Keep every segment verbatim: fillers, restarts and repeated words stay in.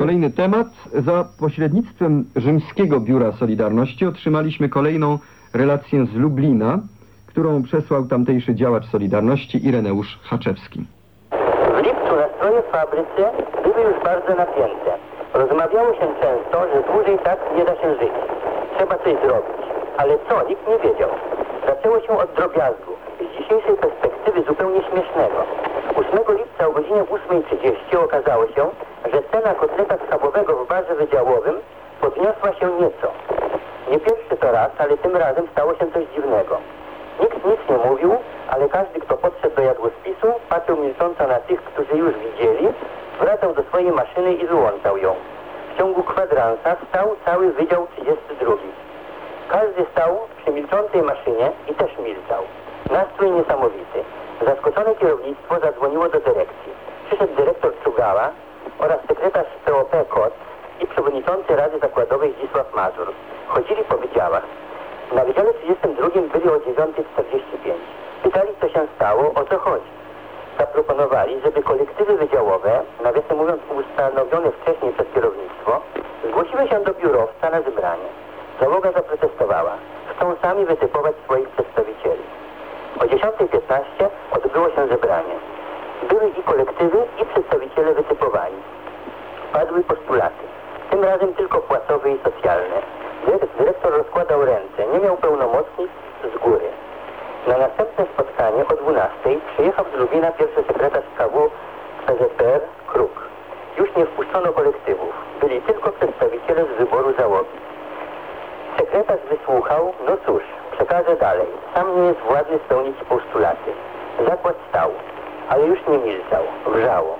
Kolejny temat. Za pośrednictwem Rzymskiego Biura Solidarności otrzymaliśmy kolejną relację z Lublina, którą przesłał tamtejszy działacz Solidarności Ireneusz Haczewski. W lipcu nastroje w fabryce były już bardzo napięte. Rozmawiało się często, że dłużej tak nie da się żyć. Trzeba coś zrobić. Ale co? Nikt nie wiedział. Zaczęło się od drobiazgu. Z dzisiejszej perspektywy zupełnie śmiesznego. ósmego lipca o godzinie ósmej trzydzieści okazało się, że cena kotleta schabowego w barze wydziałowym podniosła się nieco. Nie pierwszy to raz, ale tym razem stało się coś dziwnego. Nikt nic nie mówił, ale każdy, kto podszedł do jadłospisu, patrzył milcząco na tych, którzy już widzieli, wracał do swojej maszyny i wyłączał ją. W ciągu kwadransa stał cały Wydział trzydziesty drugi. Każdy stał przy milczącej maszynie i też milczał. Nastrój niesamowity. Zaskoczone kierownictwo zadzwoniło do dyrekcji. Przyszedł dyrektor Czugała oraz sekretarz P O P Kot i przewodniczący Rady Zakładowej Zdzisław Mazur. Chodzili po wydziałach. Na Wydziale trzydziestym drugim byli o dziewiątej czterdzieści pięć. Pytali, co się stało, o co chodzi. Zaproponowali, żeby kolektywy wydziałowe, nawiasem mówiąc ustanowione wcześniej przez kierownictwo, zgłosiły się do biurowca na zebranie. Załoga zaprotestowała. Chcą sami wytypować swoich przedstawicieli. O dziesiątej piętnaście odbyło się zebranie. Były i kolektywy, i przedstawiciele wytypowani. Padły postulaty. Tym razem tylko płacowe i socjalne. Dyrektor rozkładał ręce. Nie miał pełnomocnic z góry. Na następne spotkanie o dwunastej przyjechał z Lubina pierwszy sekretarz K W P Z P R Kruk. Już nie wpuszczono kolektywów. Byli tylko przedstawiciele z wyboru załogi. Sekretarz wysłuchał, no cóż, przekażę dalej. Sam nie jest władny spełnić postulaty. Zakład stał, ale już nie milczał, wrzało.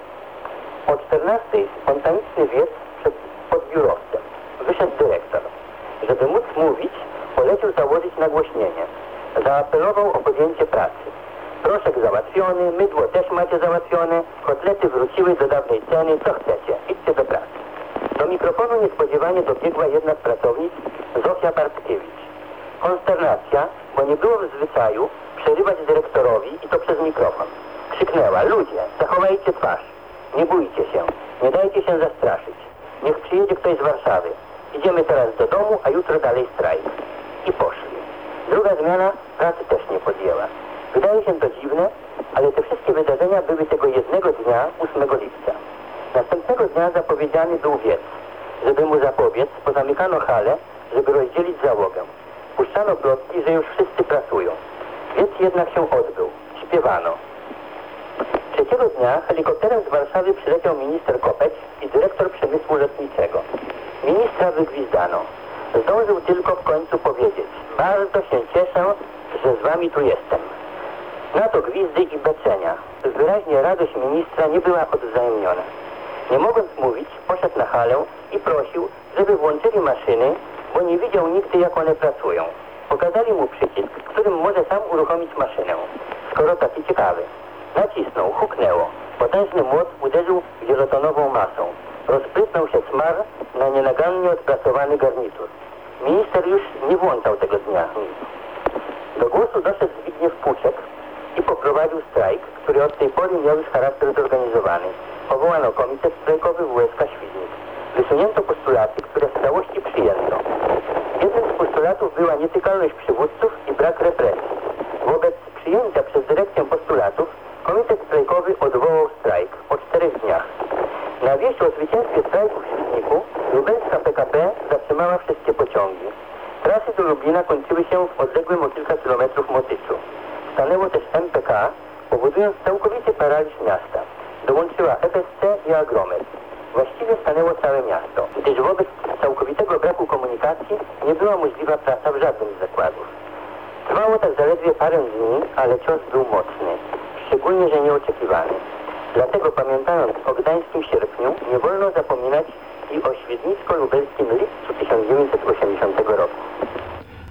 O czternastej spontaniczny wiec przed pod biurowcem. Wyszedł dyrektor. Żeby móc mówić, polecił założyć nagłośnienie. Zaapelował o podjęcie pracy. Proszek załatwiony, mydło też macie załatwione, kotlety wróciły do dawnej ceny, co chcecie, idźcie do pracy. Do mikrofonu niespodziewanie dobiegła jedna z pracownic, Zofia Bartkiewicz. Konsternacja, bo nie było w zwyczaju przerywać dyrektorowi i to przez mikrofon. Krzyknęła: ludzie, zachowajcie twarz, nie bójcie się, nie dajcie się zastraszyć. Niech przyjedzie ktoś z Warszawy. Idziemy teraz do domu, a jutro dalej strajk. I poszli. Druga zmiana pracy też nie podjęła. Wydaje się to dziwne, ale te wszystkie wydarzenia były tego jednego dnia, ósmego lipca. Następnego dnia zapowiedziany był wiec. Żeby mu zapobiec, pozamykano halę, żeby rozdzielić załogę. Puszczano plotki, że już wszyscy pracują. Wiec jednak się odbył. Śpiewano. Trzeciego dnia helikopterem z Warszawy przyleciał minister Kopeć i dyrektor przemysłu lotniczego. Ministra wygwizdano. Zdążył tylko w końcu powiedzieć: bardzo się cieszę, że z wami tu jestem. Na to gwizdy i beczenia. Wyraźnie radość ministra nie była odwzajemniona. Nie mogąc mówić, poszedł na halę i prosił, żeby włączyli maszyny, bo nie widział nigdy, jak one pracują. Pokazali mu przycisk, którym może sam uruchomić maszynę, skoro taki ciekawy. Nacisnął, huknęło. Potężny młot uderzył wielotonową masą. Rozprysnął się smar na nienagannie odpracowany garnitur. Minister już nie włączał tego dnia nic. Do głosu doszedł Zbigniew Puczek i poprowadził strajk, który od tej pory miał już charakter zorganizowany. Powołano komitet strajkowy w U S K Świdnik. Wysunięto postulaty, które w całości przyjęto. Jednym z postulatów była nietykalność przywódców i brak represji. Wobec przyjęcia przez dyrekcję postulatów komitet strajkowy odwołał strajk po czterech dniach. Na wieść o zwycięstwie strajku w Świdniku lubelska P K P zatrzymała wszystkie pociągi. Trasy do Lublina kończyły się w odległym o kilka kilometrów Motyczu. Stanęło też M P K, powodując całkowity paraliż miasta. Dołączyła F S C i Agromet. Właściwie stanęło całe miasto, gdyż wobec całkowitego braku komunikacji nie była możliwa praca w żadnym z zakładów. Trwało tak zaledwie parę dni, ale cios był mocny, szczególnie, że nieoczekiwany. Dlatego, pamiętając o gdańskim sierpniu, nie wolno zapominać i o świdnicko-lubelskim lipcu tysiąc dziewięćset osiemdziesiątego roku.